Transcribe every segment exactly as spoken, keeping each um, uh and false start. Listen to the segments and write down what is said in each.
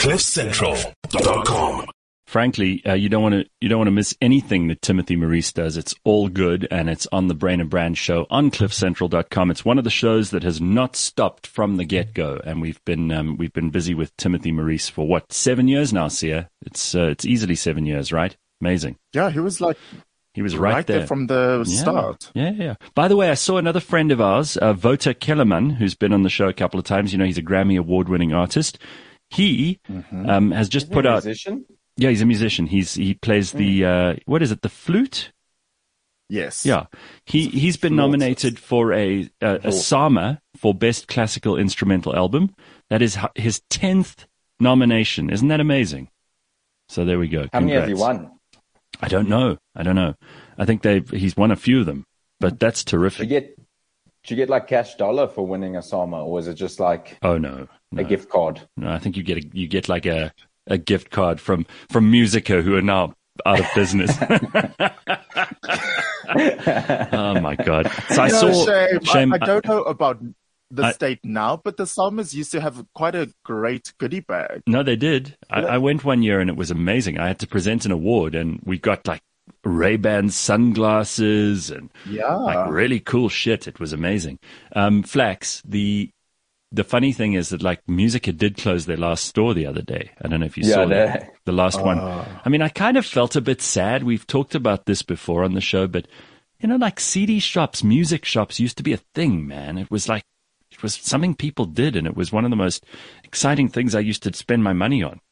cliff central dot com. Frankly, uh, you don't want to you don't want to miss anything that Timothy Maurice does. It's all good, and it's on the Brain and Brand show on cliff central dot com. It's one of the shows that has not stopped from the get go, and we've been um, we've been busy with Timothy Maurice for what seven years now, Sia. It's uh, it's easily seven years, right? Amazing. Yeah, he was like he was right, right there. there from the yeah. start. Yeah, yeah. By the way, I saw another friend of ours, uh, Wouter Kellerman, who's been on the show a couple of times. You know, he's a Grammy award winning artist. He mm-hmm. um, has just Isn't put he a out. Musician? Yeah, he's a musician. He's he plays the uh, what is it? The flute. Yes. Yeah. He he's been nominated for a a, a Sama for Best Classical Instrumental Album. That is his tenth nomination. Isn't that amazing? So there we go. How Congrats. many has he won? I don't know. I don't know. I think they he's won a few of them, but that's terrific. Did you get did you get like cash dollar for winning a Sama, or was it just like oh no, no. a gift card? No, I think you get a, you get like a. a gift card from, from Musica, who are now out of business. Oh, my God. So I no, saw... Shame. Shame, I, I don't know about the I, state now, but the Samas used to have quite a great goodie bag. No, they did. I, I went one year and it was amazing. I had to present an award and we got like Ray-Ban sunglasses and yeah. like really cool shit. It was amazing. Um, Flax, the... The funny thing is that, like, Musica did close their last store the other day. I don't know if you yeah, saw they... that. The last uh... one. I mean, I kind of felt a bit sad. We've talked about this before on the show, but, you know, like C D shops, music shops used to be a thing, man. It was like, it was something people did, and it was one of the most exciting things I used to spend my money on.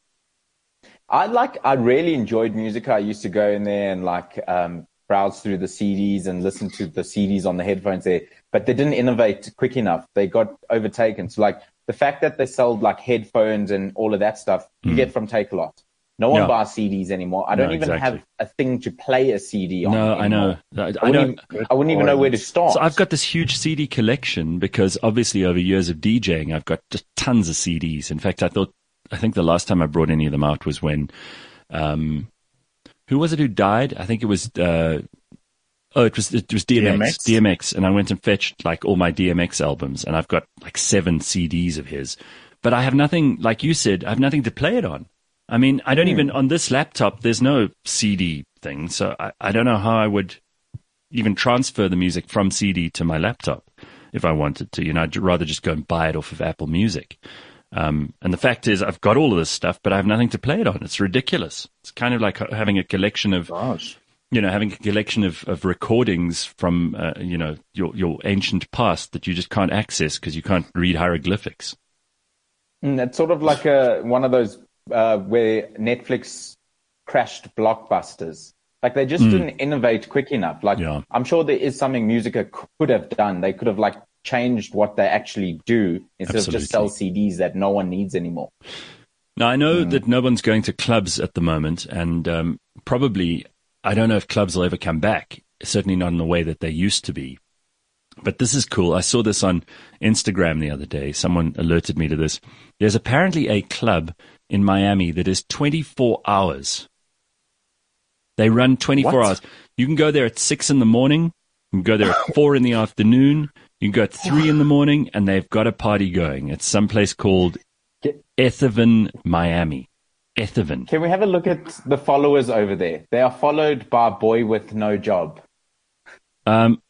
I like, I really enjoyed Musica. I used to go in there and, like, um, browse through the C Ds and listen to the C Ds on the headphones there. But they didn't innovate quick enough. They got overtaken. So, like, the fact that they sold, like, headphones and all of that stuff, you mm. get from Takealot. No one yeah. buys C Ds anymore. I don't no, even exactly. have a thing to play a C D on. No, anymore. I know. I, I, I don't. Even, I wouldn't even know where to start. So I've got this huge C D collection because, obviously, over years of DJing, I've got just tons of C Ds. In fact, I thought, I think the last time I brought any of them out was when, um, who was it who died? I think it was... Uh, Oh, it was it was D M X, D M X, D M X, and I went and fetched like all my D M X albums, and I've got like seven C Ds of his, but I have nothing, like you said, I have nothing to play it on. I mean, I don't mm. even on this laptop. There's no C D thing, so I, I don't know how I would even transfer the music from C D to my laptop if I wanted to. You know, I'd rather just go and buy it off of Apple Music. Um, and the fact is, I've got all of this stuff, but I have nothing to play it on. It's ridiculous. It's kind of like having a collection of. Gosh. You know, having a collection of, of recordings from, uh, you know, your, your ancient past that you just can't access because you can't read hieroglyphics. Mm, it's sort of like a, one of those uh, where Netflix crashed blockbusters. Like they just mm. didn't innovate quick enough. Like yeah. I'm sure there is something Musica could have done. They could have like changed what they actually do instead Absolutely. of just sell C Ds that no one needs anymore. Now, I know mm. that no one's going to clubs at the moment and um, probably... I don't know if clubs will ever come back, certainly not in the way that they used to be. But this is cool. I saw this on Instagram the other day. Someone alerted me to this. There's apparently a club in Miami that is twenty-four hours. They run twenty-four what? hours. You can go there at six in the morning. You can go there at four in the afternoon. You can go at three in the morning, and they've got a party going. It's someplace called Ethaven, Miami. Ethaven. Can we have a look at the followers over there? They are followed by a boy with no job. Um.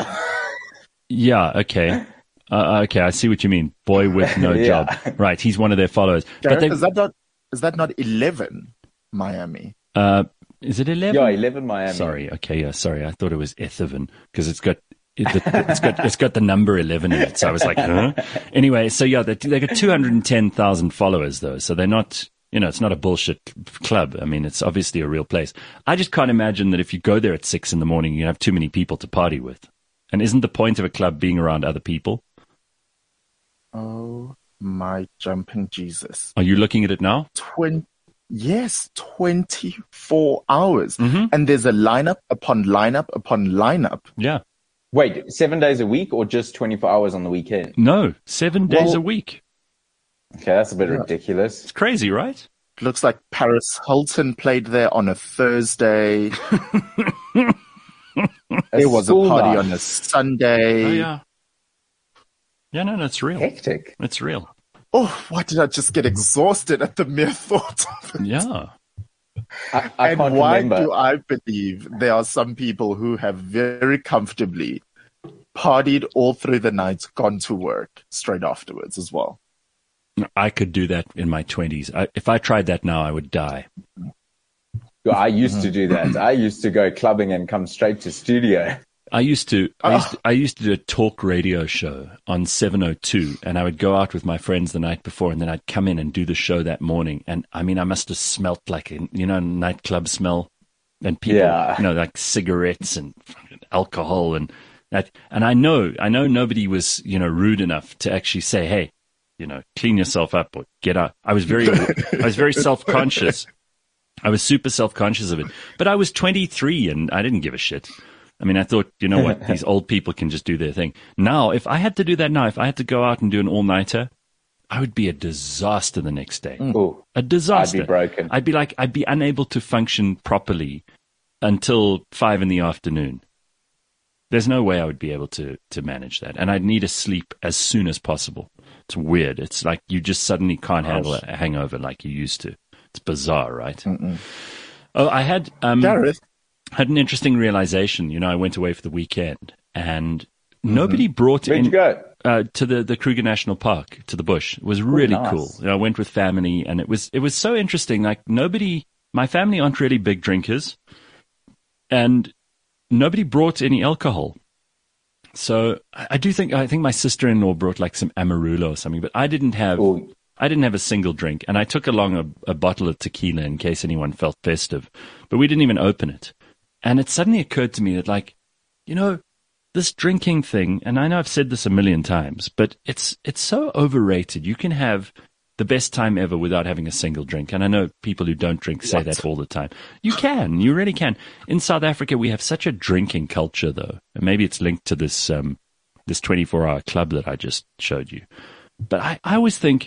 Yeah. Okay. Uh, okay. I see what you mean. Boy with no yeah. job. Right. He's one of their followers. Gareth, but is that not? Is that not eleven Miami? Uh. Is it eleven? Yeah, eleven Miami. Sorry. Okay. Yeah. Sorry. I thought it was Ethaven because it's got. It, it's got it's got the number eleven in it. So I was like, huh? Anyway. So yeah, they they got two hundred and ten thousand followers though. So they're not. You know, it's not a bullshit club. I mean, it's obviously a real place. I just can't imagine that if you go there at six in the morning, you have too many people to party with. And isn't the point of a club being around other people? Oh, my jumping Jesus. Are you looking at it now? Twen- yes, twenty-four hours. Mm-hmm. And there's a lineup upon lineup upon lineup. Yeah. Wait, seven days a week or just twenty-four hours on the weekend? No, seven days well, a week. Okay, that's a bit yeah. ridiculous. It's crazy, right? Looks like Paris Hilton played there on a Thursday. There was a party night. on a Sunday. Oh, yeah. Yeah, no, no, it's real. Hectic. It's real. Oh, why did I just get exhausted at the mere thought of it? Yeah. I, I And can't why remember. do I believe there are some people who have very comfortably partied all through the night, gone to work straight afterwards as well? I could do that in my twenties. I, if I tried that now, I would die. I used to do that. I used to go clubbing and come straight to studio. I used to, I Oh. used to, I used to do a talk radio show on seven oh two, and I would go out with my friends the night before, and then I'd come in and do the show that morning. And I mean, I must have smelt like a, you know, nightclub smell, and people, Yeah. you know, like cigarettes and alcohol and that. And I know, I know nobody was, you know, rude enough to actually say, hey, you know, clean yourself up or get out. I was very, I was very self-conscious. I was super self-conscious of it, but I was twenty-three and I didn't give a shit. I mean, I thought, you know what, these old people can just do their thing. Now, if I had to do that now, if I had to go out and do an all-nighter, I would be a disaster the next day. Ooh, A disaster. I'd be broken. I'd be like, I'd be unable to function properly until five in the afternoon. There's no way I would be able to, to manage that. And I'd need to sleep as soon as possible. It's weird. It's like you just suddenly can't handle a hangover like you used to. It's bizarre, right? Mm-mm. Oh, I had... Um, Gareth, had an interesting realization. You know, I went away for the weekend, and nobody brought Where'd in you go? uh, to the, the Kruger National Park, to the bush. It was really nice. cool. You know, I went with family, and it was it was so interesting. Like nobody, my family aren't really big drinkers, and nobody brought any alcohol. So I, I do think I think my sister-in-law brought like some Amarula or something, but I didn't have. Ooh. I didn't have a single drink, and I took along a, a bottle of tequila in case anyone felt festive, but we didn't even open it. And it suddenly occurred to me that, like, you know, this drinking thing, and I know I've said this a million times, but it's it's so overrated. You can have the best time ever without having a single drink. And I know people who don't drink say What? that all the time. You can. You really can. In South Africa, we have such a drinking culture, though. And maybe it's linked to this um, this twenty-four hour club that I just showed you. But I, I always think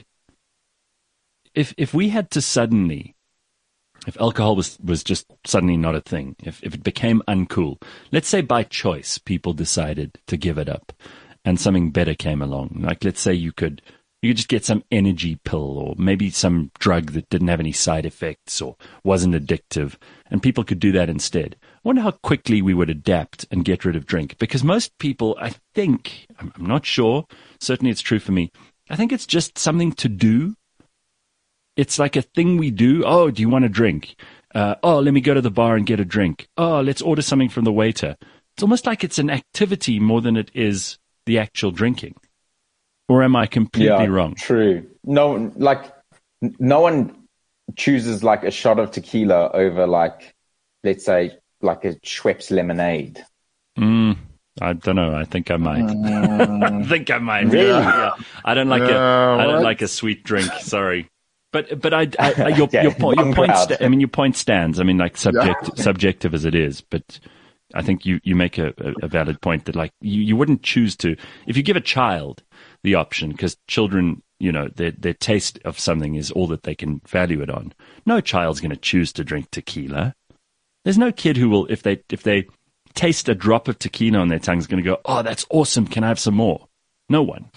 if if we had to suddenly... If alcohol was, was just suddenly not a thing, if, if it became uncool, let's say by choice people decided to give it up and something better came along. Like let's say you could you could just get some energy pill or maybe some drug that didn't have any side effects or wasn't addictive, and people could do that instead. I wonder how quickly we would adapt and get rid of drink, because most people, I think, I'm, I'm not sure, certainly it's true for me, I think it's just something to do. It's like a thing we do. Oh, do you want a drink? Uh, oh, let me go to the bar and get a drink. Oh, let's order something from the waiter. It's almost like it's an activity more than it is the actual drinking. Or am I completely Yeah, wrong? true. No, like, n- no one chooses like a shot of tequila over like, let's say, like a Schweppes lemonade. Mm, I don't know. I think I might. I think I might. Really? Yeah. I don't like a. Uh, I don't what? like a sweet drink. Sorry. But but I, I, I your Okay, your point your wrong point crowd. sta- I mean your point stands. I mean like subject subjective as it is, but I think you, you make a, a, a valid point that like you, you wouldn't choose to if you give a child the option, because children, you know, their their taste of something is all that they can value it on. No child's going to choose to drink tequila. There's no kid who will, if they if they taste a drop of tequila on their tongue, is going to go, oh, that's awesome. Can I have some more? No one.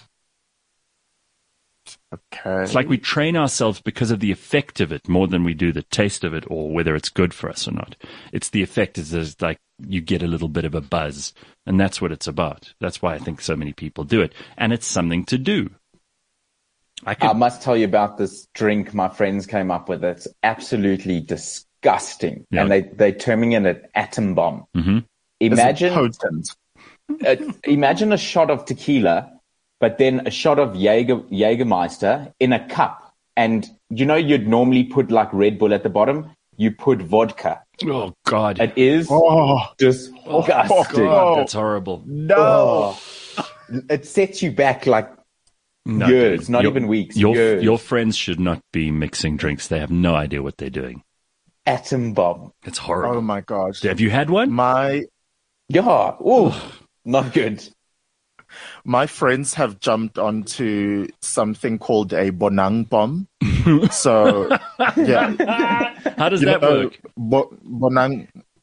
Okay. It's like we train ourselves because of the effect of it more than we do the taste of it or whether it's good for us or not. It's the effect is, is like you get a little bit of a buzz, and that's what it's about. That's why I think so many people do it, and it's something to do. I could, I must tell you about this drink my friends came up with. It's absolutely disgusting. Yeah. And they, they're terming it an atom bomb. Mhm. Is it Imagine, potent? uh, imagine a shot of tequila, but then a shot of Jaeger, Jägermeister in a cup. And you know, you'd normally put like Red Bull at the bottom. You put vodka. oh God, It is Oh, disgusting. God, that's horrible. no. Oh. It sets you back like No, years, dude. not Your- even weeks, Your years. your friends should not be mixing drinks. They have no idea what they're doing. atom bomb. It's horrible. Oh my gosh. Have you had one? My Yeah. Ooh, not good. my friends have jumped onto something called a bonang bomb. So yeah, How does you that know, work? Bo- bonang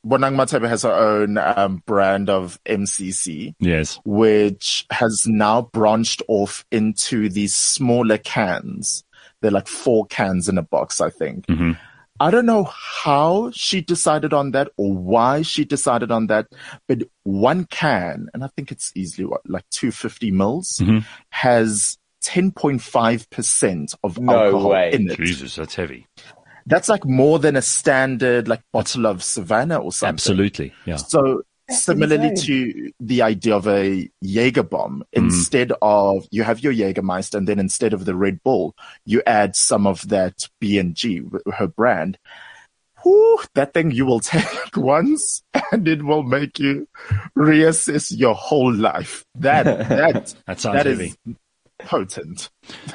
Bonang Mathebe has her own um, brand of M C C, Yes. which has now branched off into these smaller cans. They're like four cans in a box, I think. Mm-hmm. I don't know how she decided on that or why she decided on that, but one can, and I think it's easily what, like two hundred fifty mils, Mm-hmm. has ten point five percent of No alcohol way. in it. Jesus, that's heavy. That's like more than a standard like bottle of Savannah or something. Absolutely. Yeah. So similarly insane. to the idea of a Jaeger bomb, instead of you have your Jägermeister and then instead of the Red Bull, you add some of that B and G, her brand. Whew, that thing you will take once and it will make you reassess your whole life. That that That sounds that heavy. is potent.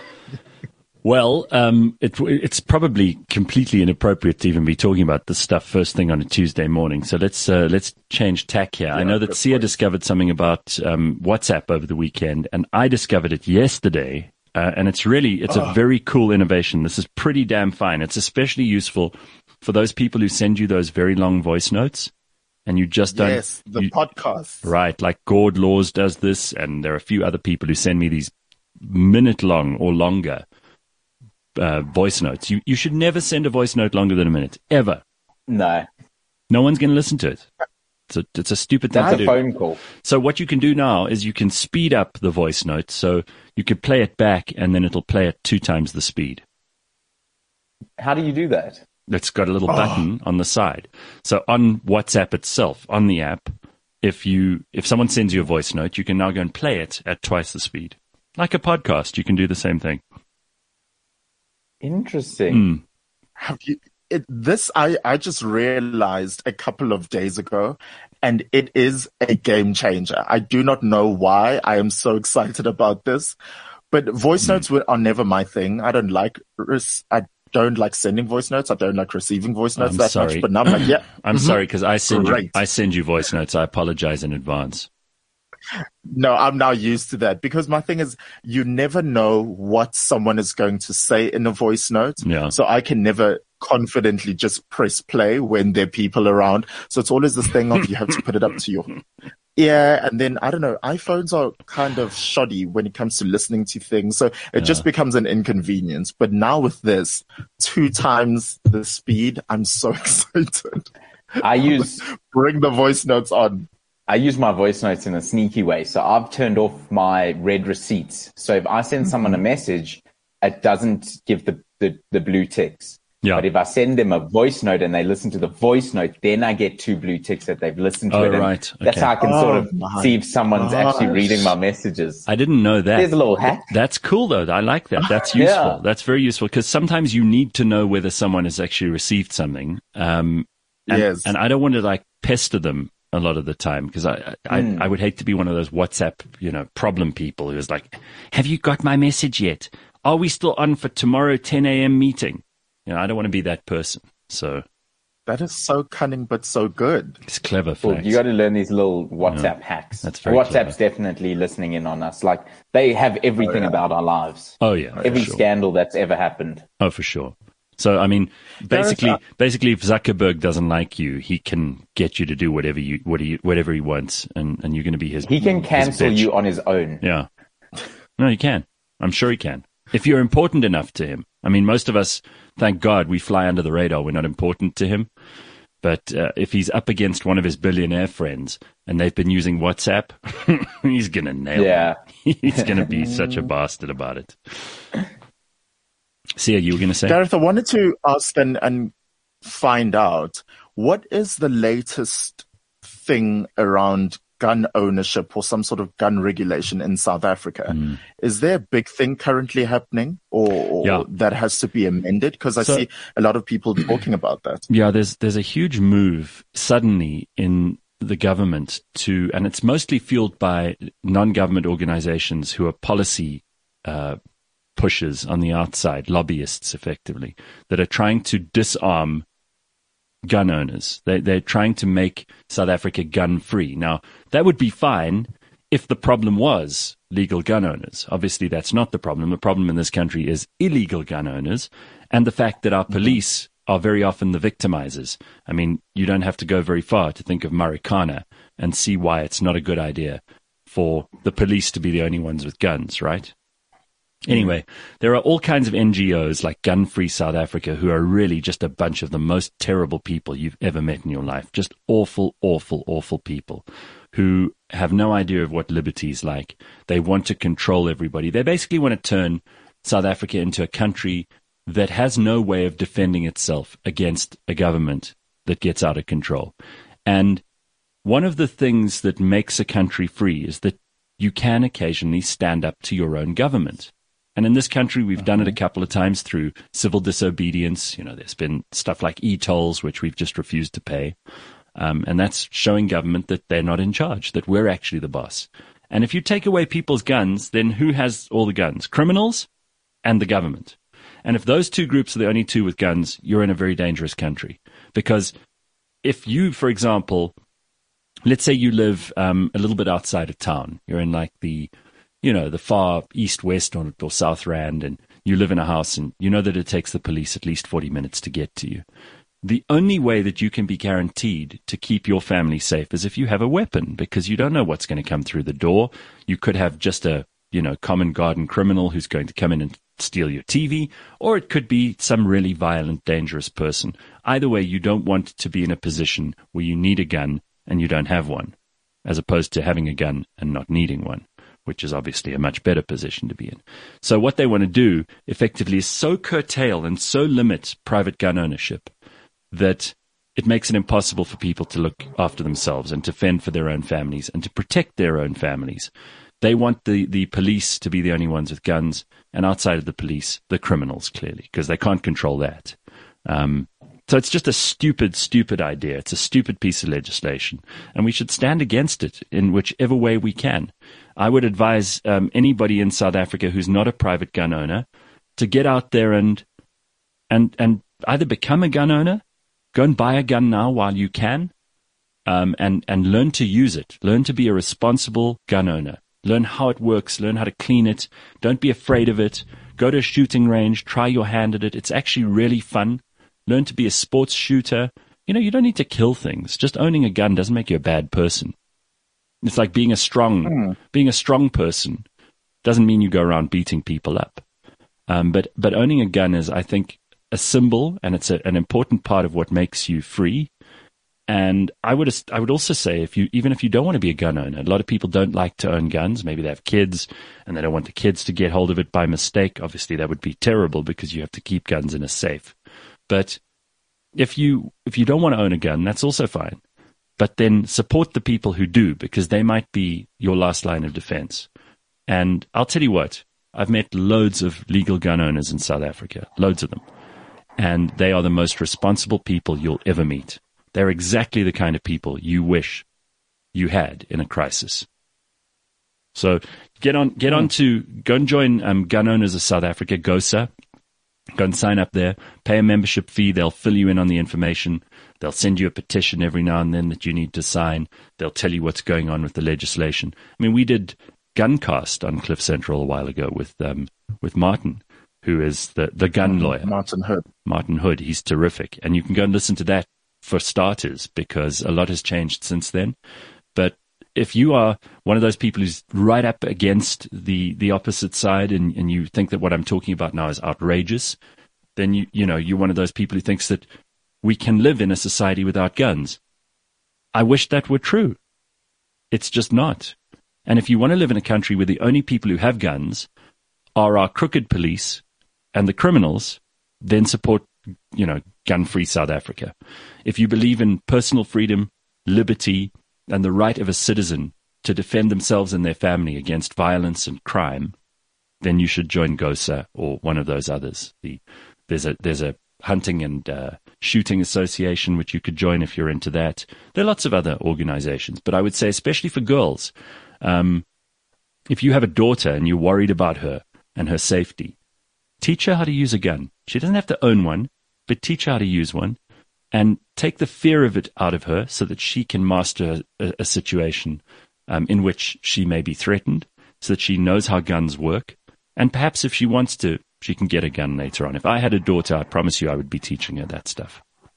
Well, um, it, it's probably completely inappropriate to even be talking about this stuff first thing on a Tuesday morning. So let's uh, let's change tack here. I know that good Sia point. discovered something about um, WhatsApp over the weekend, and I discovered it yesterday. Uh, and it's really it's a very cool innovation. This is pretty damn fine. It's especially useful for those people who send you those very long voice notes, and you just don't. Yes, the you- podcast. Right, like Gord Laws does this, and there are a few other people who send me these minute long or longer uh, voice notes. You you should never send a voice note longer than a minute, ever. No, No one's going to listen to it. It's a, it's a stupid thing that's to a do. phone call. So what you can do now is you can speed up the voice note, so you could play it back, and then it'll play at two times the speed. How do you do that? It's got a little button on the side. So on WhatsApp itself, on the app, if you if someone sends you a voice note, you can now go and play it at twice the speed. Like a podcast, you can do the same thing. Interesting. Mm. Have you, it, this I, I just realized a couple of days ago, and it is a game changer. I do not know why I am so excited about this, but voice notes were, are never my thing. I don't like res- I don't like sending voice notes. I don't like receiving voice notes I'm that sorry. much. But now I'm like, yeah, I'm sorry because I send you Great. I send you voice notes. I apologize in advance. no, I'm now used to that because my thing is you never know what someone is going to say in a voice note. Yeah. So I can never confidently just press play when there are people around. So it's always this thing of you have to put it up to your ear. And then, I don't know, iPhones are kind of shoddy when it comes to listening to things. So it just becomes an inconvenience. But now with this, two times the speed, I'm so excited. I use Bring the voice notes on. I use my voice notes in a sneaky way. So I've turned off my red receipts. So if I send someone a message, it doesn't give the, the, the blue ticks. Yeah. But if I send them a voice note and they listen to the voice note, then I get two blue ticks that they've listened to Oh, it. And right. That's Okay. how I can Oh, sort of my see if someone's actually gosh. reading my messages. I didn't know that. There's a little hack. That's cool though. I like that. That's useful. Yeah. That's very useful because sometimes you need to know whether someone has actually received something. Um, and, Yes. and I don't want to like pester them a lot of the time because I, I, Mm. I would hate to be one of those WhatsApp, you know, problem people who is like, have you got my message yet? Are we still on for tomorrow ten a.m. meeting? You know, I don't want to be that person. So That is so cunning, but so good. it's clever Well, flex. you got to learn these little WhatsApp hacks. That's very WhatsApp's clever. definitely listening in on us. Like they have everything about our lives. Oh yeah. for Every sure. scandal that's ever happened. Oh, for sure. So, I mean, basically, uh, basically, if Zuckerberg doesn't like you, he can get you to do whatever you, what he, whatever he wants, and, and you're going to be his. He can his cancel bitch. you on his own. Yeah. No, he can. I'm sure he can. If you're important enough to him. I mean, most of us, thank God, we fly under the radar. We're not important to him. But uh, if he's up against one of his billionaire friends and they've been using WhatsApp, he's going to nail Yeah. it. He's going to be such a bastard about it. Sia, you were going to say? Gareth, I wanted to ask and, and find out what is the latest thing around gun ownership or some sort of gun regulation in South Africa? Mm. Is there a big thing currently happening or, or Yeah. that has to be amended? Because I So- see a lot of people talking about that. Yeah, there's there's a huge move suddenly in the government to, and it's mostly fueled by non-government organizations who are policy uh, pushers on the outside, lobbyists effectively, that are trying to disarm gun owners. They, they're trying to make South Africa gun-free. Now, that would be fine if the problem was legal gun owners. Obviously, that's not the problem. The problem in this country is illegal gun owners and the fact that our police are very often the victimizers. I mean, you don't have to go very far to think of Marikana and see why it's not a good idea for the police to be the only ones with guns, right? Anyway, there are all kinds of N G Os like Gun Free South Africa who are really just a bunch of the most terrible people you've ever met in your life. Just awful, awful, awful people who have no idea of what liberty is like. They want to control everybody. They basically want to turn South Africa into a country that has no way of defending itself against a government that gets out of control. And one of the things that makes a country free is that you can occasionally stand up to your own government. And in this country, we've done it a couple of times through civil disobedience. You know, there's been stuff like e-tolls, which we've just refused to pay. Um, and that's showing government that they're not in charge, that we're actually the boss. And if you take away people's guns, then who has all the guns? Criminals and the government. And if those two groups are the only two with guns, you're in a very dangerous country. Because if you, for example, let's say you live um, a little bit outside of town, you're in like the you know, the far east, west, or, or south Rand, and you live in a house, and you know that it takes the police at least forty minutes to get to you. The only way that you can be guaranteed to keep your family safe is if you have a weapon, because you don't know what's going to come through the door. You could have just a, you know, common garden criminal who's going to come in and steal your T V, or it could be some really violent, dangerous person. Either way, you don't want to be in a position where you need a gun and you don't have one, as opposed to having a gun and not needing one, which is obviously a much better position to be in. So what they want to do effectively is so curtail and so limit private gun ownership that it makes it impossible for people to look after themselves and to fend for their own families and to protect their own families. They want the, the police to be the only ones with guns, and outside of the police, the criminals, clearly, because they can't control that. Um, so it's just a stupid, stupid idea. It's a stupid piece of legislation, and we should stand against it in whichever way we can. I would advise um, anybody in South Africa who's not a private gun owner to get out there and and and either become a gun owner, go and buy a gun now while you can, um, and and learn to use it. Learn to be a responsible gun owner. Learn how it works. Learn how to clean it. Don't be afraid of it. Go to a shooting range. Try your hand at it. It's actually really fun. Learn to be a sports shooter. You know, you don't need to kill things. Just owning a gun doesn't make you a bad person. It's like being a strong, mm. being a strong person doesn't mean you go around beating people up. Um, but, but owning a gun is, I think, a symbol, and it's a, an important part of what makes you free. And I would, I would also say, if you, even if you don't want to be a gun owner, a lot of people don't like to own guns. Maybe they have kids and they don't want the kids to get hold of it by mistake. Obviously, that would be terrible because you have to keep guns in a safe. But if you, if you don't want to own a gun, that's also fine. But then support the people who do, because they might be your last line of defense. And I'll tell you what, I've met loads of legal gun owners in South Africa, loads of them. And they are the most responsible people you'll ever meet. They're exactly the kind of people you wish you had in a crisis. So get on, get on to, go and join um, Gun Owners of South Africa, GOSA. Go and sign up there, pay a membership fee. They'll fill you in on the information. They'll send you a petition every now and then that you need to sign. They'll tell you what's going on with the legislation. I mean, we did Guncast on Cliff Central a while ago with um, with Martin, who is the, the gun lawyer. Martin Hood. Martin Hood. He's terrific. And you can go and listen to that for starters, because a lot has changed since then. But if you are one of those people who's right up against the, the opposite side and, and you think that what I'm talking about now is outrageous, then you, you know, you're one of those people who thinks that we can live in a society without guns. I wish that were true. It's just not. And if you want to live in a country where the only people who have guns are our crooked police and the criminals, then support, you know, gun-free South Africa. If you believe in personal freedom, liberty, and the right of a citizen to defend themselves and their family against violence and crime, then you should join GOSA or one of those others. The, there's a there's a hunting and uh, shooting association which you could join if you're into that. There are lots of other organizations, but I would say especially for girls, um, if you have a daughter and you're worried about her and her safety, teach her how to use a gun. She doesn't have to own one, but teach her how to use one. And take the fear of it out of her so that she can master a, a situation um, in which she may be threatened, so that she knows how guns work. And perhaps if she wants to She can get a gun later on. If I had a daughter, I promise you I would be teaching her that stuff.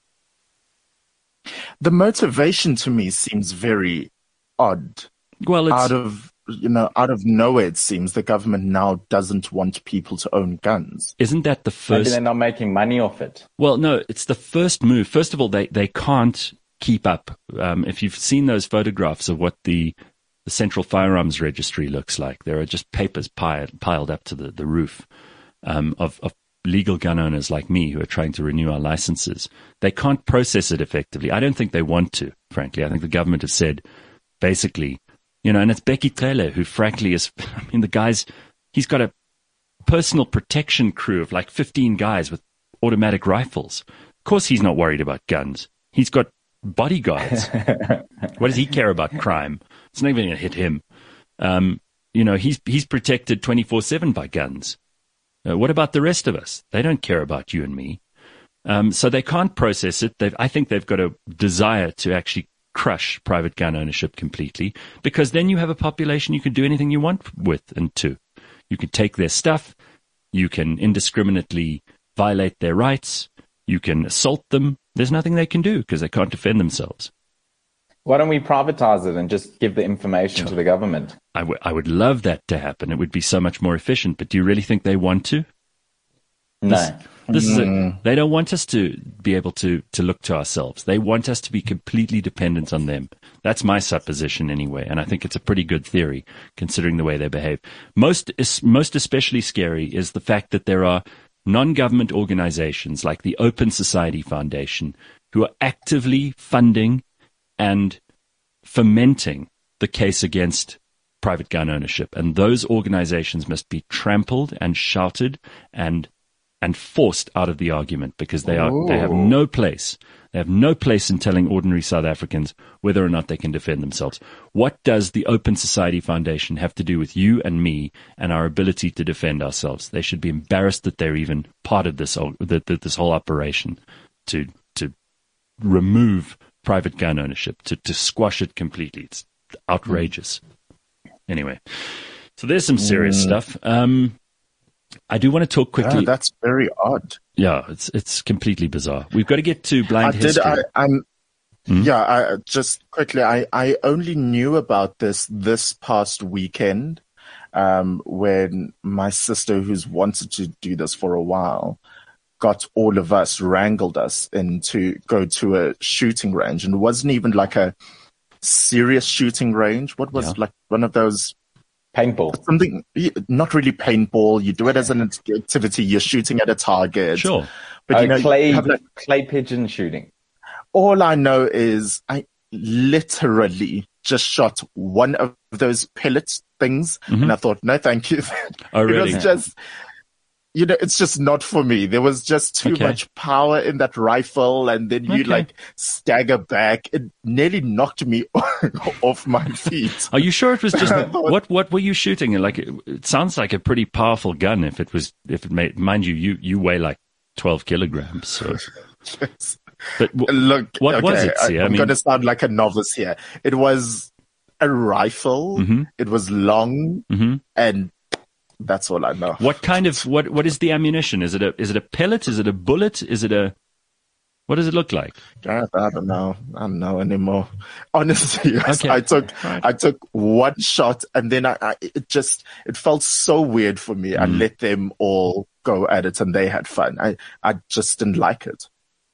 The motivation to me seems very odd. Well, it's, out of you know, out of nowhere, it seems the government now doesn't want people to own guns. Isn't that the Maybe first? they're not making money off it. Well, no, it's the first move. First of all, they, they can't keep up. Um, if you've seen those photographs of what the, the Central Firearms Registry looks like, there are just papers piled, piled up to the, the roof um, of, of legal gun owners like me who are trying to renew our licenses. They can't process it effectively. I don't think they want to, frankly. I think the government has said, basically, you know, and it's Becky Trele who, frankly, is, I mean, the guy's, he's got a personal protection crew of like fifteen guys with automatic rifles. Of course he's not worried about guns. He's got bodyguards. What does he care about crime? It's not even going to hit him. Um, you know, he's, he's protected twenty-four seven by guns. Uh, what about the rest of us? They don't care about you and me. Um, so they can't process it. They've, I think they've got a desire to actually crush private gun ownership completely, because then you have a population you can do anything you want with and to. You can take their stuff. You can indiscriminately violate their rights. You can assault them. There's nothing they can do because they can't defend themselves. Why don't we privatize it and just give the information sure. to the government? I, w- I would love that to happen. It would be so much more efficient. But do you really think they want to? No. This, this mm. is a, they don't want us to be able to, to look to ourselves. They want us to be completely dependent on them. That's my supposition anyway, and I think it's a pretty good theory considering the way they behave. Most, most especially scary is the fact that there are non-government organizations like the Open Society Foundation who are actively funding and fomenting the case against private gun ownership. And those organizations must be trampled and shouted and and forced out of the argument, because they are Ooh. they have no place. They have no place in telling ordinary South Africans whether or not they can defend themselves. What does the Open Society Foundation have to do with you and me and our ability to defend ourselves? They should be embarrassed that they're even part of this whole, this whole operation to to remove private gun ownership, to, to squash it completely. It's outrageous. Anyway, so there's some serious mm. stuff. Um, I do want to talk quickly. Yeah, that's very odd. Yeah, it's it's completely bizarre. We've got to get to blind I history. Did, I, I'm, hmm? Yeah, I, just quickly, I, I only knew about this this past weekend um, when my sister, who's wanted to do this for a while, got all of us, wrangled us into go to a shooting range. And it wasn't even like a serious shooting range. What was yeah. like one of those... Paintball. Something, not really paintball. You do it as an activity. You're shooting at a target. Sure. But, uh, you know, clay, you have like, clay pigeon shooting. All I know is I literally just shot one of those pellet things. Mm-hmm. And I thought, no, thank you. Oh, really? It was just, you know, it's just not for me. There was just too okay. much power in that rifle. And then you okay. like stagger back. It nearly knocked me off my feet. Are you sure it was just, what, what were you shooting? Like, it, it sounds like a pretty powerful gun if it was, if it made, mind you, you, you weigh like twelve kilograms. So. Yes. But w- look, what okay, was it? See, I'm I mean, going to sound like a novice here. It was a rifle. Mm-hmm. It was long mm-hmm. and that's all I know. What kind of what? What is the ammunition? Is it a is it a pellet? Is it a bullet? Is it a what does it look like? I, I don't know. I don't know anymore. Honestly, yes, okay. I took right. I took one shot and then I, I it just it felt so weird for me. Mm. I let them all go at it and they had fun. I I just didn't like it.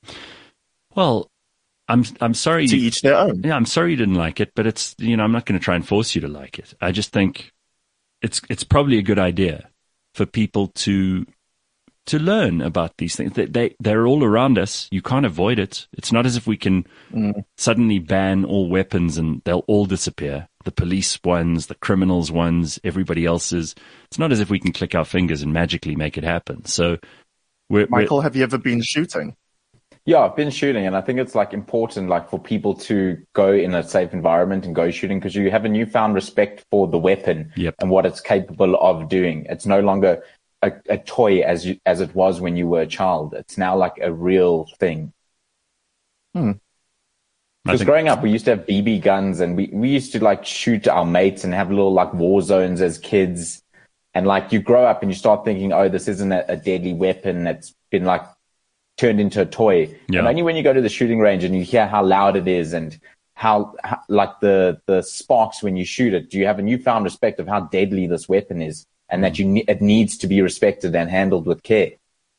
Well, I'm I'm sorry. To you, each their own. Yeah, I'm sorry you didn't like it, but it's you know I'm not going to try and force you to like it. I just think. It's it's probably a good idea for people to to learn about these things. They, they they're all around us. You can't avoid it. It's not as if we can mm. suddenly ban all weapons and they'll all disappear. The police ones, the criminals ones, everybody else's. It's not as if we can click our fingers and magically make it happen. So, we're, Michael, we're, have you ever been shooting? Yeah, I've been shooting, and I think it's like important, like for people to go in a safe environment and go shooting, because you have a newfound respect for the weapon yep. and what it's capable of doing. It's no longer a, a toy as you, as it was when you were a child. It's now like a real thing. Hmm. Because think... growing up, we used to have B B guns, and we we used to like shoot our mates and have little like war zones as kids. And like you grow up and you start thinking, oh, this isn't a, a deadly weapon. It's been like turned into a toy. Yeah. And only when you go to the shooting range and you hear how loud it is and how, how like the, the sparks when you shoot it, do you have a newfound respect of how deadly this weapon is and that you ne- it needs to be respected and handled with care.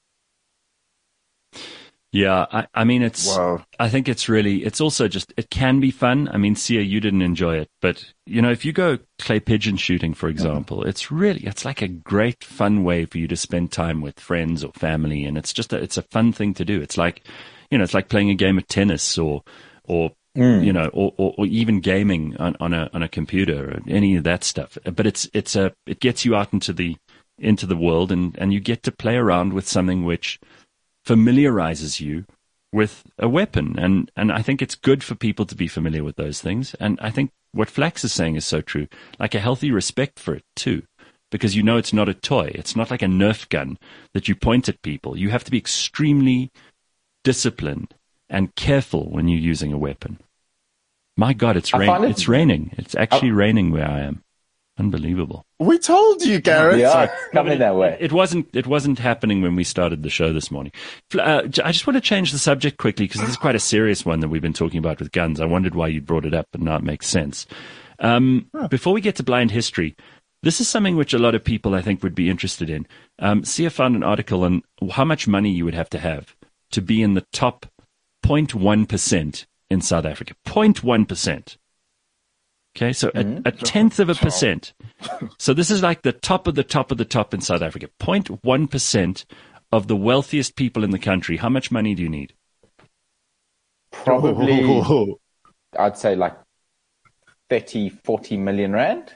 Yeah, I, I mean, it's, Wow. I think it's really, it's also just, it can be fun. I mean, Sia, you didn't enjoy it, but, you know, if you go clay pigeon shooting, for example, mm-hmm. it's really, it's like a great fun way for you to spend time with friends or family. And it's just, a, it's a fun thing to do. It's like, you know, it's like playing a game of tennis or, or, mm. you know, or, or, or even gaming on, on a, on a computer or any of that stuff. But it's, it's a, it gets you out into the, into the world and, and you get to play around with something which familiarizes you with a weapon. And, and I think it's good for people to be familiar with those things. And I think what Flax is saying is so true, like a healthy respect for it too, because you know it's not a toy. It's not like a Nerf gun that you point at people. You have to be extremely disciplined and careful when you're using a weapon. My God, it's, rain- it- it's raining. It's actually I- raining where I am. Unbelievable. We told you, Gareth. Yeah, it's coming that way. It wasn't. It wasn't happening when we started the show this morning. Uh, I just want to change the subject quickly because this is quite a serious one that we've been talking about with guns. I wondered why you brought it up, but now it makes sense. Um, huh. Before we get to blind history, this is something which a lot of people I think would be interested in. Um, Sia found an article on how much money you would have to have to be in the top zero point one percent in South Africa. zero point one percent. Okay, so mm-hmm. a, a tenth of a percent. So this is like the top of the top of the top in South Africa. zero point one percent of the wealthiest people in the country. How much money do you need? Probably, oh. I'd say like thirty, forty million rand.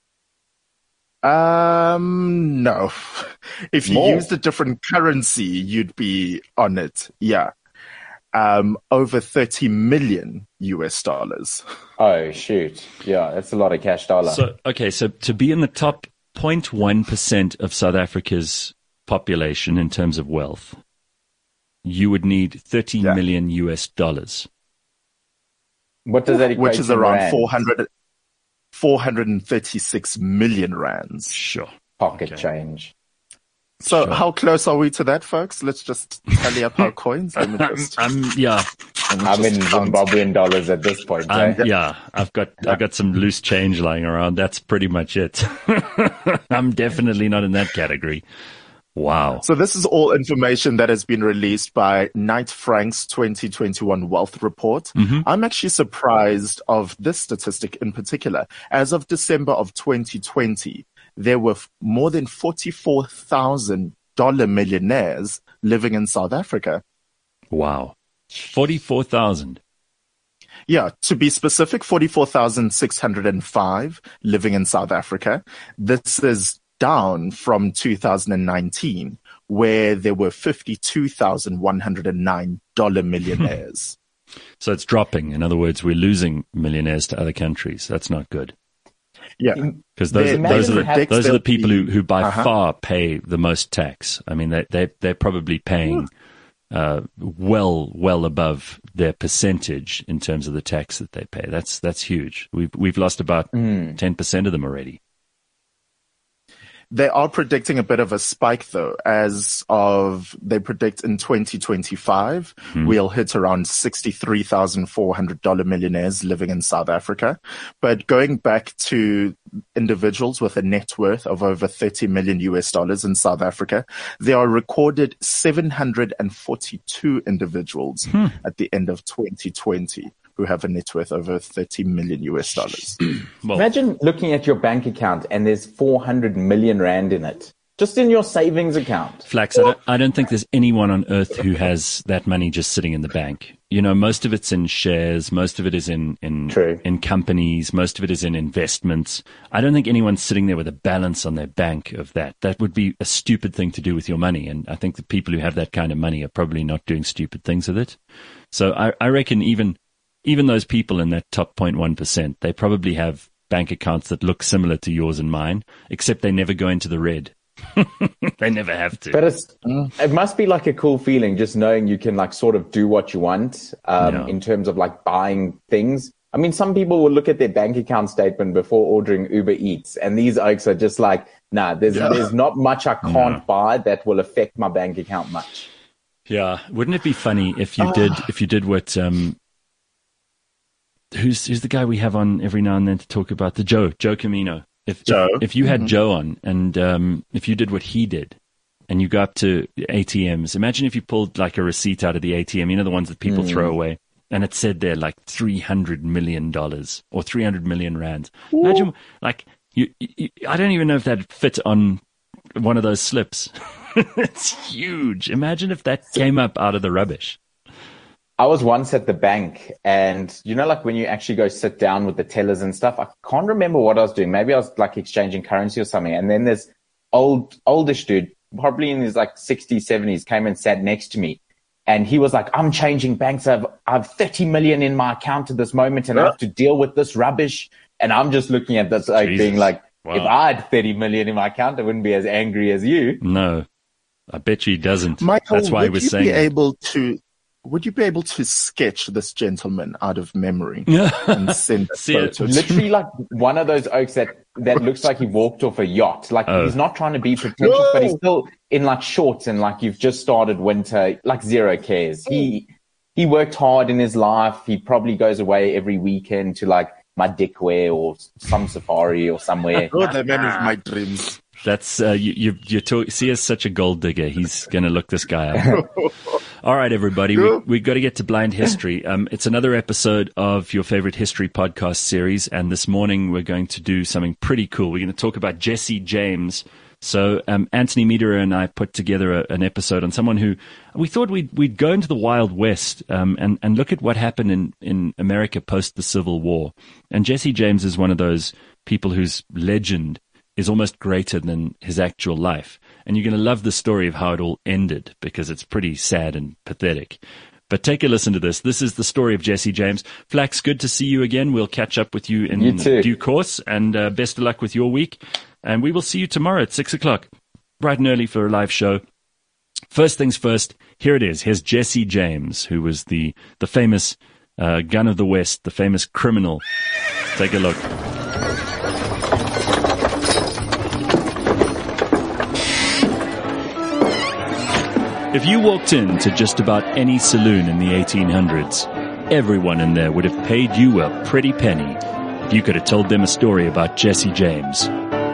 Um, no. If you More. used a different currency, you'd be on it. Yeah. Um, over thirty million U S dollars. Oh, shoot. Yeah, that's a lot of cash dollar. So, okay, so to be in the top zero point one percent of South Africa's population in terms of wealth, you would need thirty yeah. million U S dollars. What does that equate Which is around rand? four hundred, four hundred thirty-six million rands. Sure. Pocket okay. change. So sure. how close are we to that, folks? Let's just tally up our coins. Let me just, um, yeah. I'm in Zimbabwean dollars at this point. Um, eh? yeah, I've got I've got some loose change lying around. That's pretty much it. I'm definitely not in that category. Wow. So this is all information that has been released by Knight Frank's twenty twenty-one Wealth Report. Mm-hmm. I'm actually surprised of this statistic in particular. As of December of twenty twenty, there were more than forty-four thousand dollar millionaires living in South Africa. Wow. forty-four thousand. Yeah, to be specific, forty-four thousand six hundred five living in South Africa. This is down from two thousand nineteen, where there were fifty-two thousand one hundred nine dollar millionaires. So it's dropping. In other words, we're losing millionaires to other countries. That's not good. Yeah. Because those, They- those, are the, those are the people who, who by Uh-huh. far pay the most tax. I mean, they, they, they're probably paying uh, well, well above their percentage in terms of the tax that they pay. That's that's huge. We've, we've lost about Mm. ten percent of them already. They are predicting a bit of a spike though, as of, they predict in twenty twenty-five, Hmm. we'll hit around sixty-three thousand four hundred dollar millionaires living in South Africa. But going back to individuals with a net worth of over thirty million U S dollars in South Africa, there are recorded seven hundred forty-two individuals Hmm. at the end of twenty twenty who have a net worth over thirty million U S dollars. Well, Imagine looking at your bank account and there's four hundred million rand in it, just in your savings account. Flax, I don't, I don't think there's anyone on earth who has that money just sitting in the bank. You know, most of it's in shares, most of it is in in, True. in companies, most of it is in investments. I don't think anyone's sitting there with a balance on their bank of that. That would be a stupid thing to do with your money. And I think the people who have that kind of money are probably not doing stupid things with it. So I, I reckon even even those people in that top zero point one percent, they probably have bank accounts that look similar to yours and mine, except they never go into the red. They never have to. But it's, it must be like a cool feeling just knowing you can like sort of do what you want um, Yeah. in terms of like buying things. I mean, some people will look at their bank account statement before ordering Uber Eats, and these oaks are just like nah, there's Yeah. there's not much I can't No. buy that will affect my bank account much. Yeah, wouldn't it be funny if you did if you did what um who's who's the guy we have on every now and then to talk about the Joe Joe Camino. If Joe. if, if you had Mhm. Joe on and um if you did what he did and you go up to A T Ms, imagine if you pulled like a receipt out of the A T M, you know the ones that people throw away, and it said there like three hundred million dollars or three hundred million rand. Imagine like you, you I don't even know if that'd fit on one of those slips. It's huge. Imagine if that came up out of the rubbish. I was once at the bank, and you know, like when you actually go sit down with the tellers and stuff, I can't remember what I was doing. Maybe I was like exchanging currency or something. And then this old, oldish dude, probably in his like sixties, seventies, came and sat next to me. And he was like, I'm changing banks. I've, I've thirty million in my account at this moment, and I have to deal with this rubbish. And I'm just looking at this, like Jesus. being like, Wow. if I had thirty million in my account, I wouldn't be as angry as you. No, I bet you he doesn't. Michael, That's why would he was you saying be it. able to? Would you be able to sketch this gentleman out of memory Yeah. and send a See it. photo? to- Literally like one of those oaks that, that looks like he walked off a yacht. Like Oh. he's not trying to be pretentious, No. but he's still in like shorts and like you've just started winter, like zero cares. He, he worked hard in his life. He probably goes away every weekend to like Madikwe or some safari or somewhere. Oh, the man of my dreams. That's uh, you. You, you talk, see as such a gold digger. He's going to look this guy up. All right, everybody, we we got to get to Blind History. Um, it's another episode of your favorite history podcast series, and this morning we're going to do something pretty cool. We're going to talk about Jesse James. So um, Anthony Meadera and I put together a, an episode on someone who we thought we'd we'd go into the Wild West um, and and look at what happened in in America post the Civil War. And Jesse James is one of those people whose legend is almost greater than his actual life. And you're going to love the story of how it all ended because it's pretty sad and pathetic. But take a listen to this. This is the story of Jesse James. Flax, good to see you again. We'll catch up with you in You too. due course. And uh, best of luck with your week. And we will see you tomorrow at six o'clock, bright and early for a live show. First things first, here it is. Here's Jesse James, who was the, the famous uh, gun of the West, the famous criminal. Take a look. If you walked into just about any saloon in the eighteen hundreds, everyone in there would have paid you a pretty penny if you could have told them a story about Jesse James.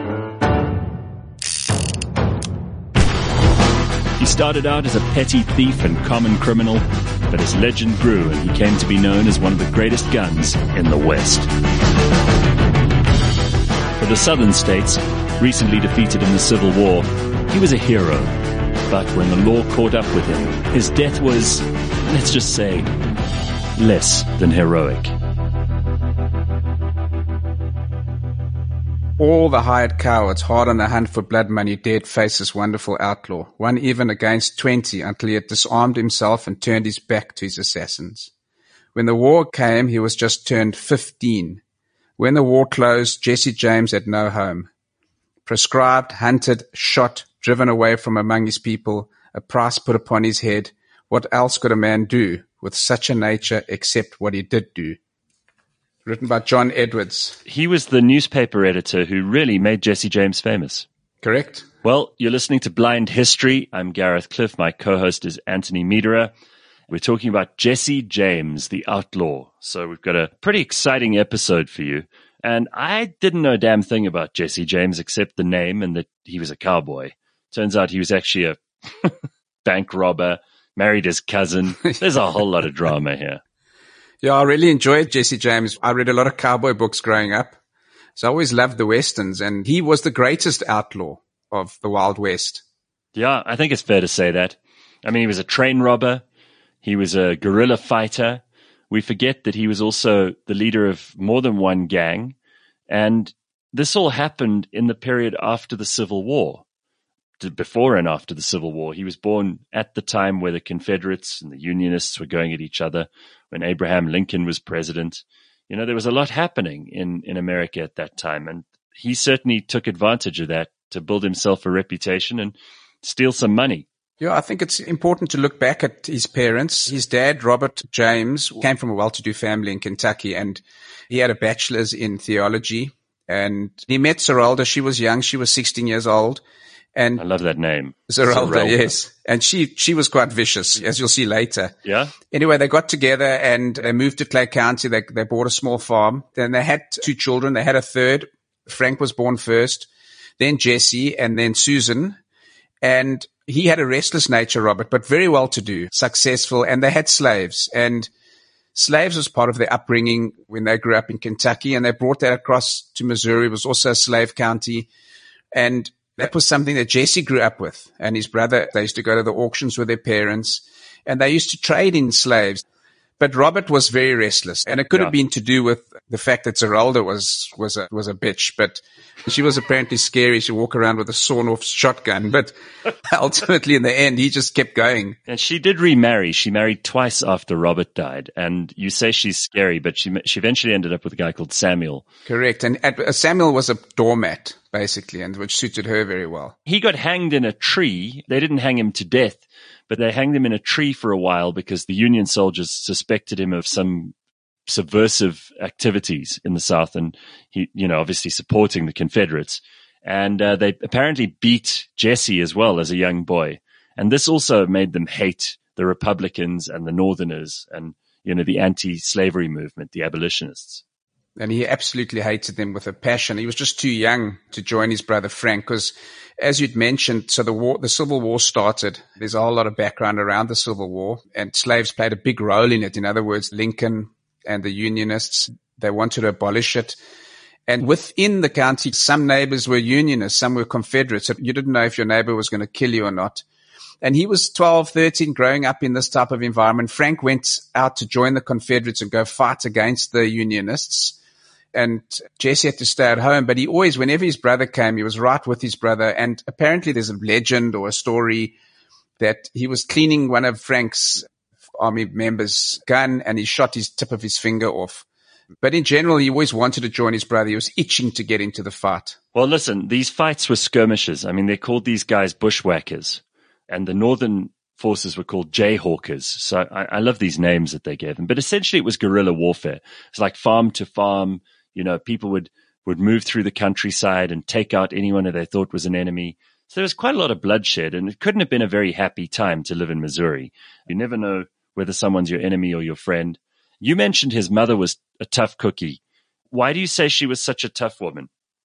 He started out as a petty thief and common criminal, but his legend grew and he came to be known as one of the greatest guns in the West. For the southern states, recently defeated in the Civil War, he was a hero. But when the law caught up with him, his death was, let's just say, less than heroic. All the hired cowards hard on the hunt for blood money dared face this wonderful outlaw, one even against twenty until he had disarmed himself and turned his back to his assassins. When the war came, he was just turned fifteen. When the war closed, Jesse James had no home. Proscribed, hunted, shot, driven away from among his people, a price put upon his head, what else could a man do with such a nature except what he did do? Written by John Edwards. He was the newspaper editor who really made Jesse James famous. Correct? Well, you're listening to Blind History. I'm Gareth Cliff. My co-host is Anthony Meadera. We're talking about Jesse James, the outlaw. So we've got a pretty exciting episode for you. And I didn't know a damn thing about Jesse James except the name and that he was a cowboy. Turns out he was actually a bank robber, married his cousin. There's a whole lot of drama here. Yeah, I really enjoyed Jesse James. I read a lot of cowboy books growing up. So I always loved the Westerns, and he was the greatest outlaw of the Wild West. Yeah, I think it's fair to say that. I mean, he was a train robber. He was a guerrilla fighter. We forget that he was also the leader of more than one gang. And this all happened in the period after the Civil War. Before and after the Civil War. He was born at the time where the Confederates and the Unionists were going at each other, when Abraham Lincoln was president. You know, there was a lot happening in, in America at that time, and he certainly took advantage of that to build himself a reputation and steal some money. Yeah, I think it's important to look back at his parents. His dad, Robert James, came from a well-to-do family in Kentucky, and he had a bachelor's in theology. And he met Zeralda. She was young. She was sixteen years old. And I love that name. Zeralda, Zeralda. yes. And she, she was quite vicious, as you'll see later. Yeah. Anyway, they got together and they moved to Clay County. They, they bought a small farm. Then they had two children. They had a third. Frank was born first, then Jesse, and then Susan. And he had a restless nature, Robert, but very well to do, successful. And they had slaves. And slaves was part of their upbringing when they grew up in Kentucky. And they brought that across to Missouri. It was also a slave county. And that was something that Jesse grew up with, and his brother. They used to go to the auctions with their parents, and they used to trade in slaves. But Robert was very restless, and it could yeah. have been to do with the fact that Zeralda was was a, was a bitch. But she was apparently scary. She walked around with a sawn-off shotgun. But ultimately, in the end, he just kept going. And she did remarry. She married twice after Robert died. And you say she's scary, but she she eventually ended up with a guy called Samuel. Correct. And uh, Samuel was a doormat, basically, and which suited her very well. He got hanged in a tree. They didn't hang him to death, but they hanged him in a tree for a while because the Union soldiers suspected him of some subversive activities in the South, and he, you know, obviously supporting the Confederates. And uh, they apparently beat Jesse as well as a young boy. And this also made them hate the Republicans and the Northerners and, you know, the anti-slavery movement, the abolitionists. And he absolutely hated them with a passion. He was just too young to join his brother Frank because, as you'd mentioned, so the war, the Civil War started. There's a whole lot of background around the Civil War, and slaves played a big role in it. In other words, Lincoln and the Unionists, they wanted to abolish it. And within the county, some neighbors were Unionists, some were Confederates. So you didn't know if your neighbor was going to kill you or not. And he was twelve, thirteen, growing up in this type of environment. Frank went out to join the Confederates and go fight against the Unionists. And Jesse had to stay at home, but he always, whenever his brother came, he was right with his brother. And apparently there's a legend or a story that he was cleaning one of Frank's army members' gun and he shot his tip of his finger off. But in general, he always wanted to join his brother. He was itching to get into the fight. Well, listen, these fights were skirmishes. I mean, they called these guys bushwhackers, and the northern forces were called jayhawkers. So I, I love these names that they gave them. But essentially, it was guerrilla warfare. It's like farm to farm. You know, people would, would move through the countryside and take out anyone who they thought was an enemy. So there was quite a lot of bloodshed, and it couldn't have been a very happy time to live in Missouri. You never know whether someone's your enemy or your friend. You mentioned his mother was a tough cookie. Why do you say she was such a tough woman?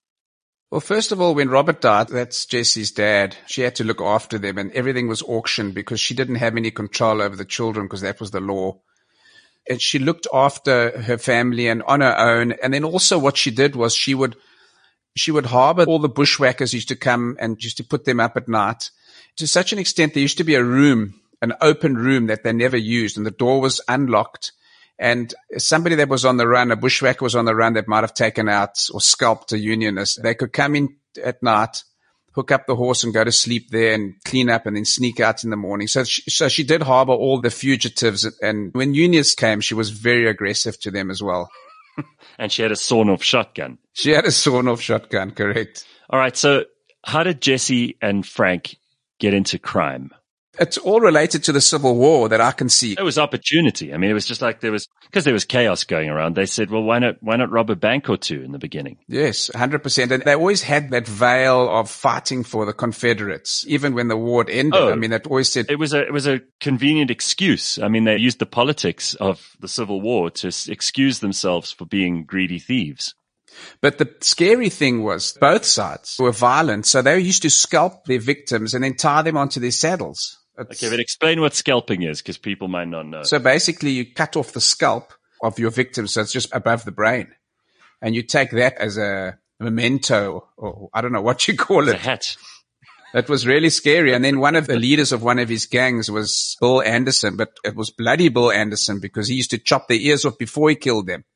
Well, first of all, when Robert died, that's Jesse's dad, she had to look after them, and everything was auctioned because she didn't have any control over the children because that was the law. And she looked after her family and on her own. And then also what she did was she would she would harbor all the bushwhackers used to come and used to put them up at night. To such an extent, there used to be a room, an open room that they never used, and the door was unlocked. And somebody that was on the run, a bushwhacker was on the run that might have taken out or scalped a Unionist, they could come in at night, hook up the horse and go to sleep there and clean up and then sneak out in the morning. So she, so she did harbor all the fugitives. And when Unionists came, she was very aggressive to them as well. And she had a sawn-off shotgun. She had a sawn-off shotgun, correct. All right, so how did Jesse and Frank get into crime? It's all related to the Civil War that I can see. It was opportunity. I mean, it was just like there was, because there was chaos going around. They said, well, why not, why not rob a bank or two in the beginning? Yes, one hundred percent. And they always had that veil of fighting for the Confederates, even when the war had ended. Oh, I mean, that always said it was a, it was a convenient excuse. I mean, they used the politics of the Civil War to excuse themselves for being greedy thieves. But the scary thing was both sides were violent. So they used to scalp their victims and then tie them onto their saddles. It's, okay, but explain what scalping is, because people might not know. So basically, you cut off the scalp of your victim, so it's just above the brain. And you take that as a memento, or I don't know what you call it. It's a hat. That was really scary. And then one of the leaders of one of his gangs was Bill Anderson, but it was bloody Bill Anderson because he used to chop their ears off before he killed them.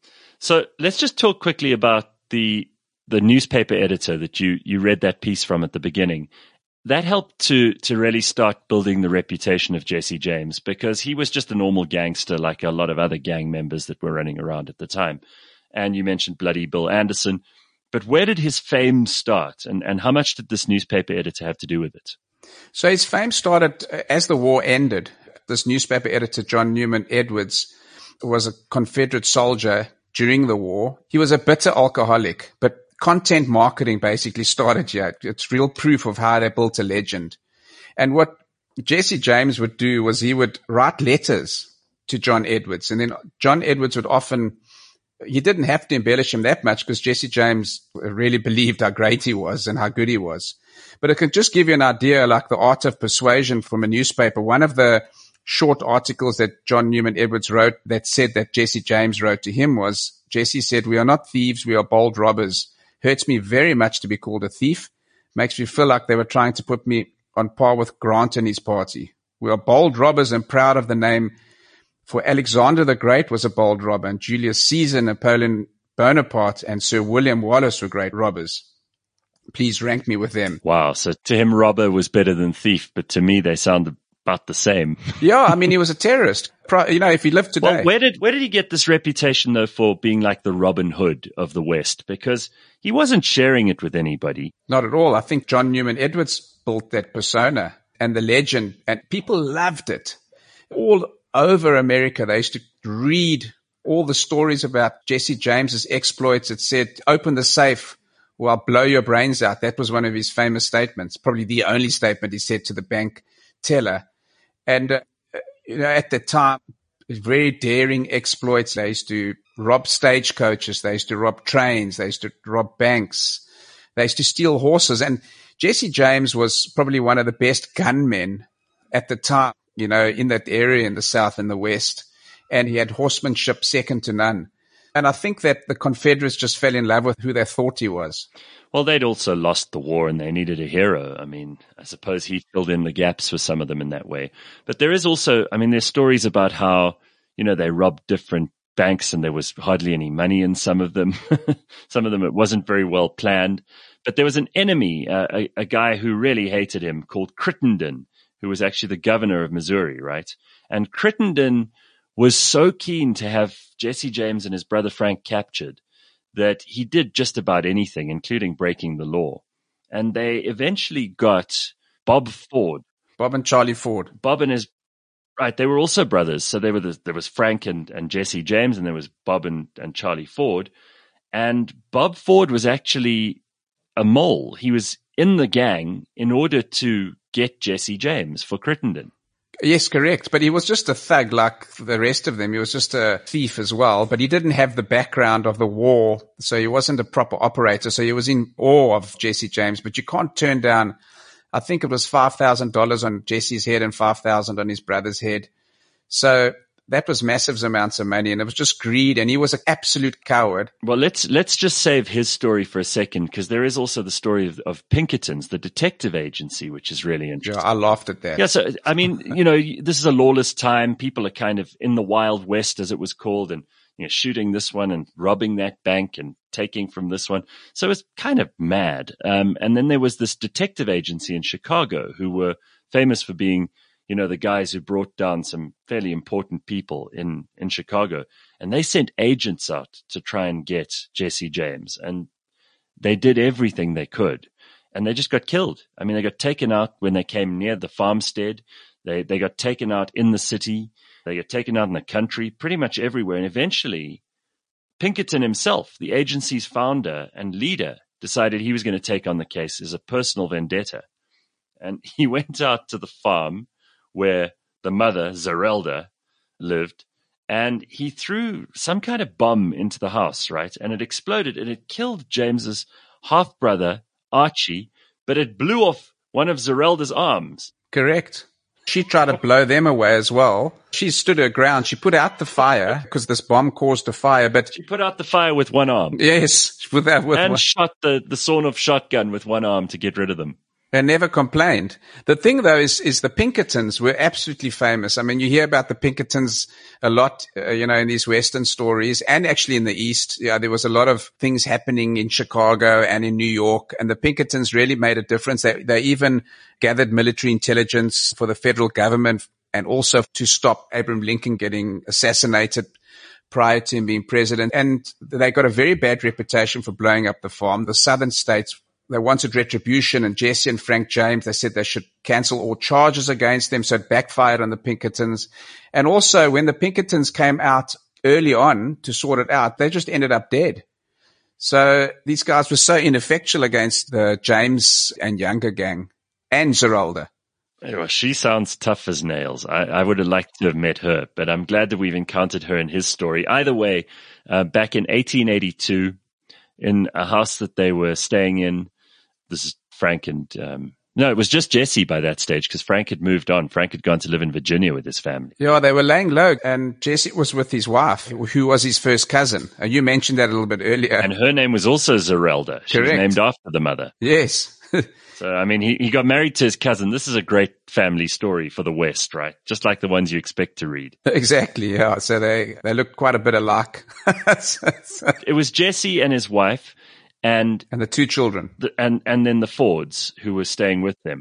So let's just talk quickly about the the newspaper editor that you, you read that piece from at the beginning. That helped to to really start building the reputation of Jesse James, because he was just a normal gangster like a lot of other gang members that were running around at the time. And you mentioned bloody Bill Anderson. But where did his fame start, and, and how much did this newspaper editor have to do with it? So his fame started as the war ended. This newspaper editor, John Newman Edwards, was a Confederate soldier during the war. He was a bitter alcoholic, but content marketing basically started here. It's real proof of how they built a legend. And what Jesse James would do was he would write letters to John Edwards. And then John Edwards would often, he didn't have to embellish him that much because Jesse James really believed how great he was and how good he was. But it can just give you an idea, like the art of persuasion from a newspaper. One of the short articles that John Newman Edwards wrote that said that Jesse James wrote to him was, Jesse said, "We are not thieves, we are bold robbers. Hurts me very much to be called a thief. Makes me feel like they were trying to put me on par with Grant and his party. We are bold robbers and proud of the name, for Alexander the Great was a bold robber, and Julius Caesar, Napoleon Bonaparte, and Sir William Wallace were great robbers. Please rank me with them." Wow. So to him, robber was better than thief, but to me, they sound about the same. Yeah, I mean, he was a terrorist. You know, if he lived today. Well, where did where did he get this reputation, though, for being like the Robin Hood of the West? Because he wasn't sharing it with anybody. Not at all. I think John Newman Edwards built that persona and the legend, and people loved it. All over America, they used to read all the stories about Jesse James's exploits. It said, "Open the safe or I'll blow your brains out." That was one of his famous statements, probably the only statement he said to the bank teller. And, uh, you know, at the time, very daring exploits. They used to rob stagecoaches. They used to rob trains. They used to rob banks. They used to steal horses. And Jesse James was probably one of the best gunmen at the time, you know, in that area in the South and the West. And he had horsemanship second to none. And I think that the Confederates just fell in love with who they thought he was. Well, they'd also lost the war and they needed a hero. I mean, I suppose he filled in the gaps for some of them in that way. But there is also, I mean, there's stories about how, you know, they robbed different banks and there was hardly any money in some of them. Some of them, it wasn't very well planned. But there was an enemy, uh, a, a guy who really hated him called Crittenden, who was actually the governor of Missouri, right? And Crittenden was so keen to have Jesse James and his brother Frank captured that he did just about anything, including breaking the law. And they eventually got Bob Ford. Bob and Charlie Ford. Bob and his, right, they were also brothers. So they were the, there was Frank and, and Jesse James, and there was Bob and, and Charlie Ford. And Bob Ford was actually a mole. He was in the gang in order to get Jesse James for Crittenden. Yes, correct. But he was just a thug like the rest of them. He was just a thief as well, but he didn't have the background of the war. So he wasn't a proper operator. So he was in awe of Jesse James, but you can't turn down, I think it was five thousand dollars on Jesse's head and five thousand dollars on his brother's head. So that was massive amounts of money, and it was just greed, and he was an absolute coward. Well, let's let's just save his story for a second, because there is also the story of, of Pinkerton's, the detective agency, which is really interesting. Yeah, I laughed at that. Yeah, so, I mean, you know, this is a lawless time. People are kind of in the Wild West, as it was called, and, you know, shooting this one and robbing that bank and taking from this one. So it's kind of mad. Um, and then there was this detective agency in Chicago who were famous for being, you know, the guys who brought down some fairly important people in, in Chicago. And they sent agents out to try and get Jesse James. And they did everything they could. And they just got killed. I mean, they got taken out when they came near the farmstead. They they got taken out in the city. They got taken out in the country, pretty much everywhere. And eventually, Pinkerton himself, the agency's founder and leader, decided he was going to take on the case as a personal vendetta. And he went out to the farm where the mother, Zerelda, lived, and he threw some kind of bomb into the house, right? And it exploded, and it killed James's half-brother, Archie, but it blew off one of Zerelda's arms. Correct. She tried to blow them away as well. She stood her ground. She put out the fire because this bomb caused a fire, but she put out the fire with one arm. Yes, with that, with and one. shot the, the sawn-off shotgun with one arm to get rid of them. And never complained. The thing, though, is is the Pinkertons were absolutely famous. I mean, you hear about the Pinkertons a lot, uh, you know, in these Western stories, and actually in the East. Yeah, there was a lot of things happening in Chicago and in New York, and the Pinkertons really made a difference. They they even gathered military intelligence for the federal government, and also to stop Abraham Lincoln getting assassinated prior to him being president. And they got a very bad reputation for blowing up the farm. The southern states, they wanted retribution, and Jesse and Frank James, they said they should cancel all charges against them. So it backfired on the Pinkertons. And also when the Pinkertons came out early on to sort it out, they just ended up dead. So these guys were so ineffectual against the James and Younger gang and Zeralda. Well, she sounds tough as nails. I, I would have liked to have met her, but I'm glad that we've encountered her in his story. Either way, uh, back in eighteen eighty-two, in a house that they were staying in, this is Frank and, um, no, it was just Jesse by that stage because Frank had moved on. Frank had gone to live in Virginia with his family. Yeah, they were laying low, and Jesse was with his wife, who was his first cousin. And you mentioned that a little bit earlier. And her name was also Zerelda. She was named after the mother. Yes. So, I mean, he, he got married to his cousin. This is a great family story for the West, right? Just like the ones you expect to read. Exactly, yeah. So they, they look quite a bit alike. so, so. It was Jesse and his wife and... And the two children. The, and, and then the Fords who were staying with them.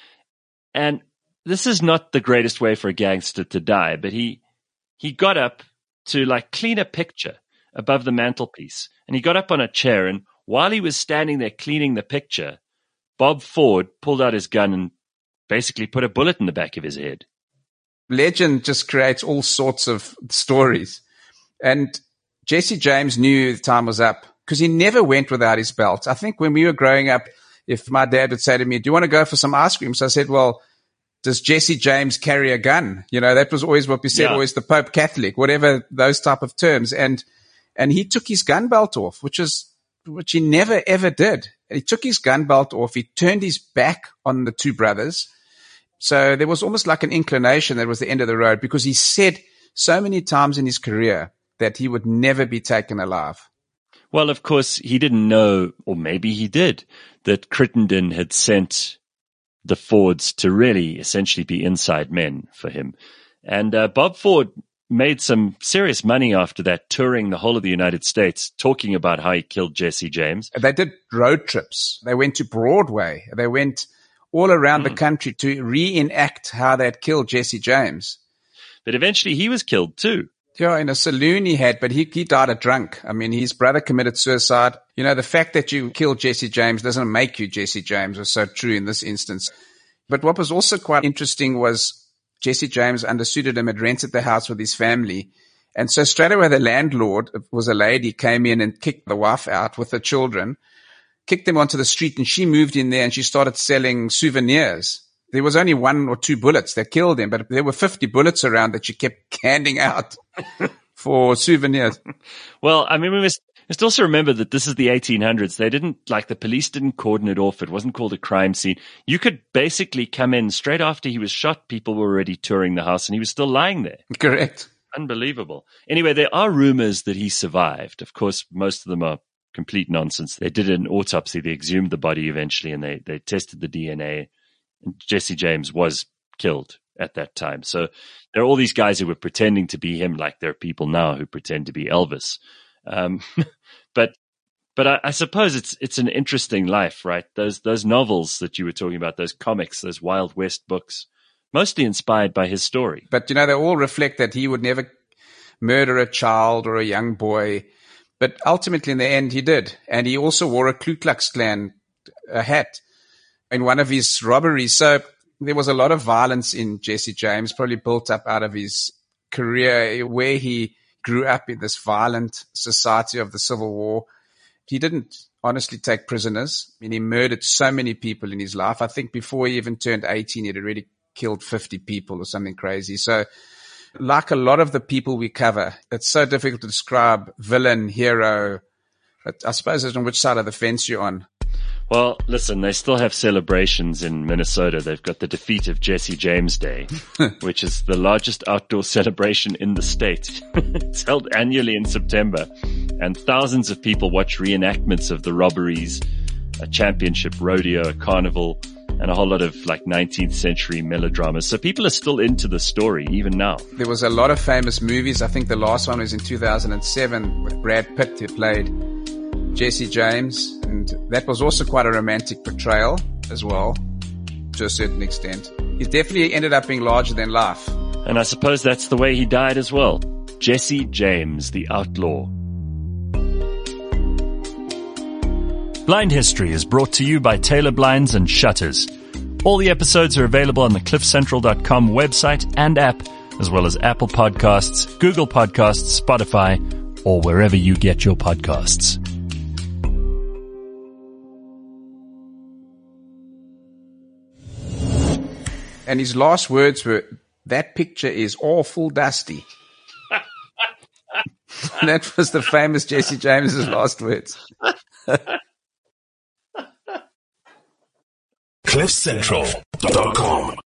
And this is not the greatest way for a gangster to die, but he he got up to like clean a picture above the mantelpiece. And he got up on a chair, and while he was standing there cleaning the picture, Bob Ford pulled out his gun and basically put a bullet in the back of his head. Legend just creates all sorts of stories. And Jesse James knew the time was up because he never went without his belt. I think when we were growing up, if my dad would say to me, do you want to go for some ice cream? So I said, well, does Jesse James carry a gun? You know, that was always what we said, yeah. Always the Pope Catholic, whatever those type of terms. And, and he took his gun belt off, which is, which he never ever did. He took his gun belt off. He turned his back on the two brothers. So there was almost like an inclination that was the end of the road because he said so many times in his career that he would never be taken alive. Well, of course, he didn't know, or maybe he did, that Crittenden had sent the Fords to really essentially be inside men for him. And uh, Bob Ford made some serious money after that, touring the whole of the United States, talking about how he killed Jesse James. They did road trips. They went to Broadway. They went all around mm. the country to reenact how they'd killed Jesse James. But eventually he was killed too. Yeah, in a saloon he had, but he, he died a drunk. I mean, his brother committed suicide. You know, the fact that you killed Jesse James doesn't make you Jesse James was so true in this instance. But what was also quite interesting was Jesse James, under pseudonym, had rented the house with his family. And so straight away the landlord, it was a lady, came in and kicked the wife out with the children, kicked them onto the street, and she moved in there and she started selling souvenirs. There was only one or two bullets that killed him, but there were fifty bullets around that she kept handing out for souvenirs. Well, I mean, we must, must also remember that this is the eighteen hundreds. They didn't, like, the police didn't cordon it off. It wasn't called a crime scene. You could basically come in straight after he was shot. People were already touring the house and he was still lying there. Correct. Unbelievable. Anyway, there are rumors that he survived. Of course, most of them are complete nonsense. They did an autopsy. They exhumed the body eventually and they, they tested the D N A. And Jesse James was killed at that time. So there are all these guys who were pretending to be him, like there are people now who pretend to be Elvis. Um, but but I, I suppose it's it's an interesting life, right? Those those novels that you were talking about, those comics, those Wild West books, mostly inspired by his story. But, you know, they all reflect that he would never murder a child or a young boy. But ultimately, in the end, he did. And he also wore a Ku Klux Klan a hat in one of his robberies. So there was a lot of violence in Jesse James, probably built up out of his career where he grew up in this violent society of the Civil War. He didn't honestly take prisoners. I mean, he murdered so many people in his life. I think before he even turned eighteen, he had already killed fifty people or something crazy. So like a lot of the people we cover, it's so difficult to describe villain, hero. But I suppose it's on which side of the fence you're on. Well, listen, they still have celebrations in Minnesota. They've got the defeat of Jesse James Day, which is the largest outdoor celebration in the state. It's held annually in September, and thousands of people watch reenactments of the robberies, a championship rodeo, a carnival, and a whole lot of like nineteenth century melodramas. So people are still into the story even now. There was a lot of famous movies. I think the last one was in two thousand seven with Brad Pitt, who played Jesse James, and that was also quite a romantic portrayal as well, to a certain extent. He definitely ended up being larger than life. And I suppose that's the way he died as well. Jesse James, the outlaw. Blind History is brought to you by Taylor Blinds and Shutters. All the episodes are available on the cliff central dot com website and app, as well as Apple Podcasts, Google Podcasts, Spotify, or wherever you get your podcasts. and his last words were, "That picture is awful dusty." That was the famous Jesse James's last words. cliff central dot com